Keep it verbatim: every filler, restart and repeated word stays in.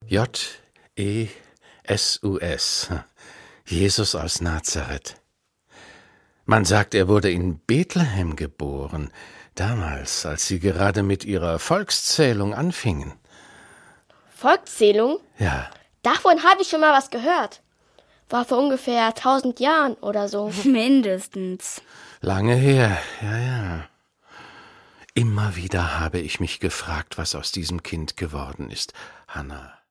J E S U S. Jesus aus Nazareth. Man sagt, er wurde in Bethlehem geboren, damals, als sie gerade mit ihrer Volkszählung anfingen. Volkszählung? Ja. Davon habe ich schon mal was gehört. War vor ungefähr tausend Jahren oder so. Mindestens. Lange her, ja, ja. Immer wieder habe ich mich gefragt, was aus diesem Kind geworden ist, Hannah.